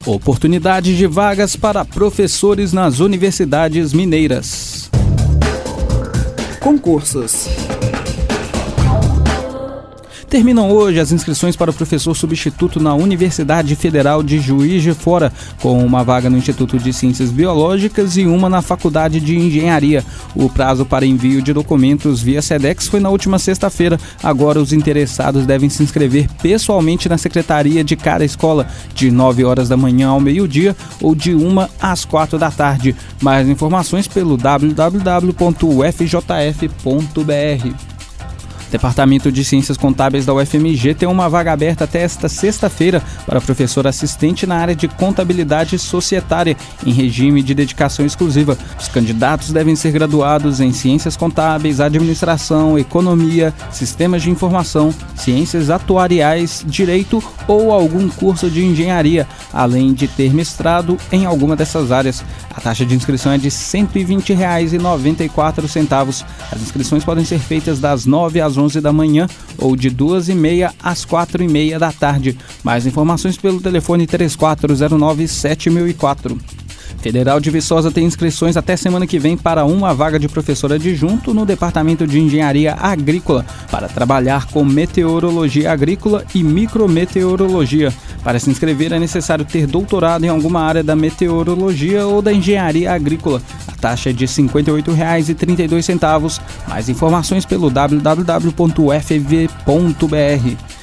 Oportunidade de vagas para professores nas universidades mineiras. Concursos. Terminam hoje as inscrições para o professor substituto na Universidade Federal de Juiz de Fora, com uma vaga no Instituto de Ciências Biológicas e uma na Faculdade de Engenharia. O prazo para envio de documentos via SEDEX foi na última sexta-feira. Agora os interessados devem se inscrever pessoalmente na secretaria de cada escola, de 9 horas da manhã ao meio-dia ou de 1 às 4 da tarde. Mais informações pelo www.ufjf.br. Departamento de Ciências Contábeis da UFMG tem uma vaga aberta até esta sexta-feira para professor assistente na área de contabilidade societária, em regime de dedicação exclusiva. Os candidatos devem ser graduados em Ciências Contábeis, Administração, Economia, Sistemas de Informação, Ciências Atuariais, Direito ou algum curso de Engenharia, além de ter mestrado em alguma dessas áreas. A taxa de inscrição é de R$ 120,94. As inscrições podem ser feitas das 9 às 11 da manhã ou de 2h30 às 4h30 da tarde. Mais informações pelo telefone 3409-7004. Federal de Viçosa tem inscrições até semana que vem para uma vaga de professor adjunto no Departamento de Engenharia Agrícola para trabalhar com meteorologia agrícola e micrometeorologia. Para se inscrever é necessário ter doutorado em alguma área da meteorologia ou da engenharia agrícola. A taxa é de R$ 58,32. Mais informações pelo www.ufv.br.